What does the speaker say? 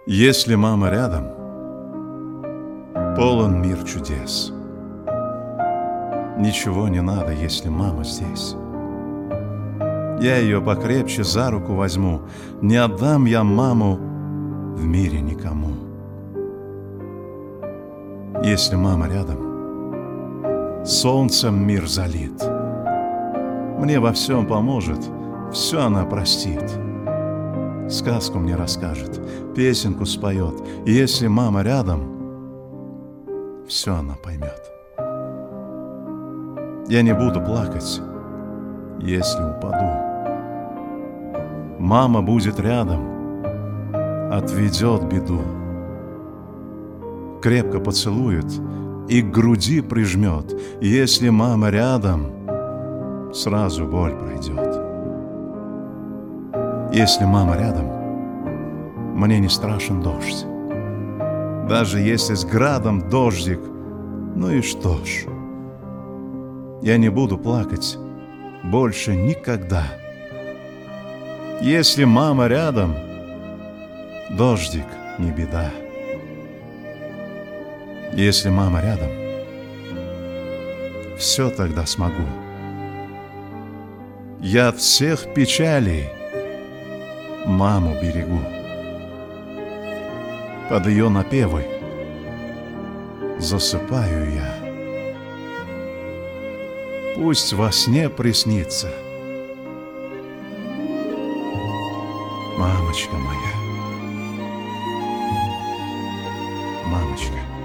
Если мама рядом, полон мир чудес. Ничего не надо, если мама здесь. Я ее покрепче за руку возьму, не отдам я маму в мире никому. Если мама рядом, солнцем мир залит. Мне во всем поможет, все она простит. Сказку мне расскажет, песенку споет. И если мама рядом, все она поймет. Я не буду плакать, если упаду. Мама будет рядом, отведет беду. Крепко поцелует и к груди прижмет. Если мама рядом, сразу боль пройдет. Если мама рядом, мне не страшен дождь. Даже если с градом дождик, ну и что ж. Я не буду плакать больше никогда. Если мама рядом, дождик не беда. Если мама рядом, все тогда смогу. Я от всех печалей маму берегу. Под ее напевы засыпаю я. Пусть во сне приснится мамочка моя, мамочка.